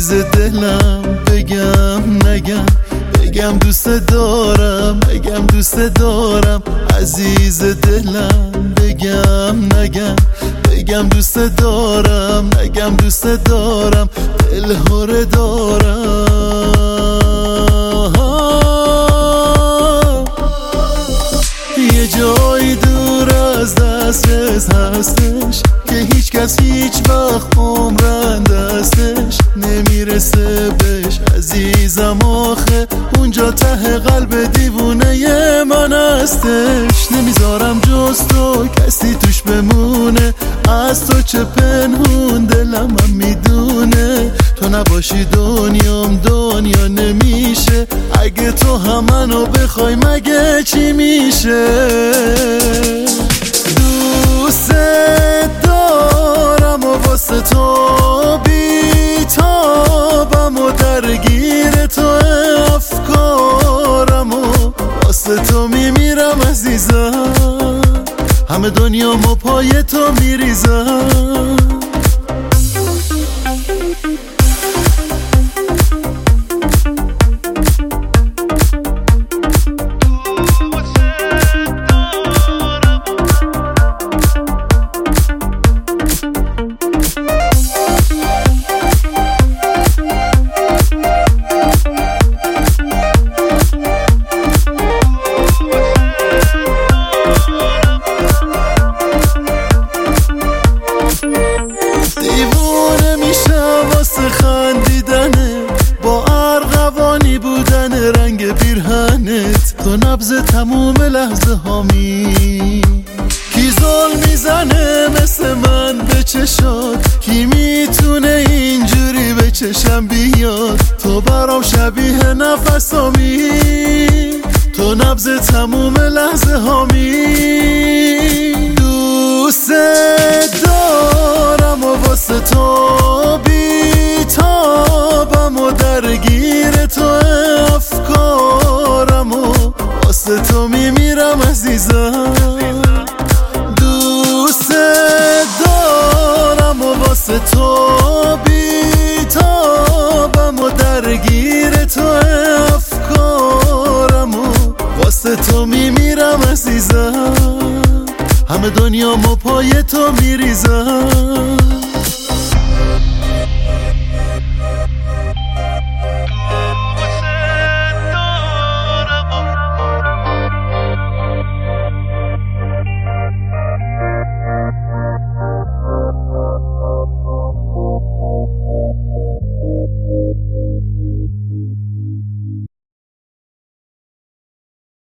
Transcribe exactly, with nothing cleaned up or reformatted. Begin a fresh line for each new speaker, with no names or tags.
عزیز دلم، بگم نگم، بگم دوست دارم، بگم دوست دارم. عزیز دلم، بگم نگم، بگم دوست دارم، نگم دوست دارم. دل هره دارم، یه جایی دور از دسترس هستش که هیچ کس هیچ وقت عمرن دستش نمیرسه بهش. عزیزم آخه اونجا ته قلب دیوونه من هستش. نمیذارم جز تو کسی توش بمونه، از تو چه پنهون دلم هم میدونه. تو نباشی دنیام دنیا نمیشه، اگه تو هم منو بخوای مگه چی میشه. دوست دارم و واسه تو بیتابم و درگیر تو افکارم و واسه تو میمیرم عزیزم، همه دنیامو پای تو میریزم. رنگ پیرهنت تو نبض تموم لحظه هامی، کی ظلم میزنه مثل من به چشات، کی میتونه اینجوری به چشم بیاد. تو برام شبیه نفسامی، تو نبض تموم لحظه هامی. دوست دارم و واسه تو بیتابم و درگیر تو افکارم و واسه تو میمیرم عزیزم. دوست دارم و واسه تو بیتابم و درگیر تو افکارم و واسه تو میمیرم عزیزم، همه دنیامو پای تو میریزم.